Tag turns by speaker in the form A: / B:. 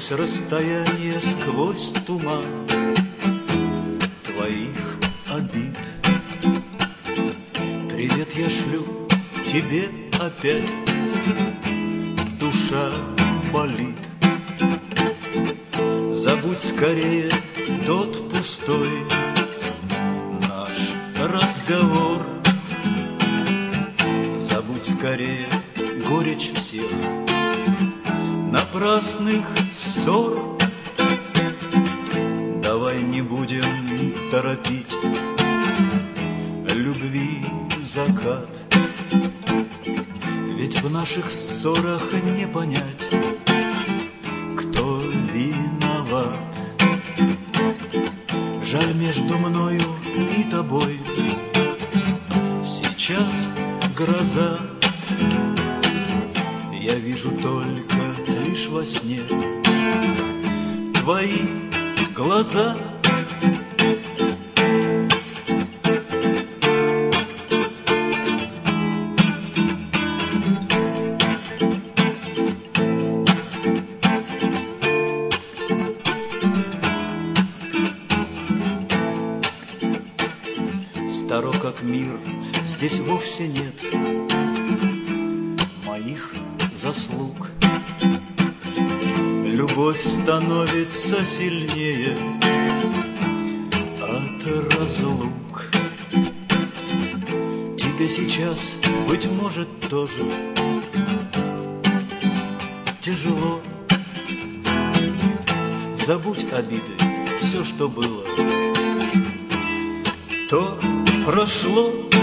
A: Сквозь расстояние, сквозь туман твоих обид. Привет я шлю тебе опять, душа болит. Забудь скорее тот пустой наш разговор. Забудь скорее горечь всех напрасных ссор. Давай не будем торопить любви закат, ведь в наших ссорах не понять, кто виноват. Жаль, между мною и тобой сейчас гроза. Я вижу только лишь во сне твои глаза. Старо как мир, здесь вовсе нет моих заслуг. Любовь становится сильнее от разлук. Тебе сейчас, быть может, тоже тяжело. Забудь обиды, все, что было, то прошло.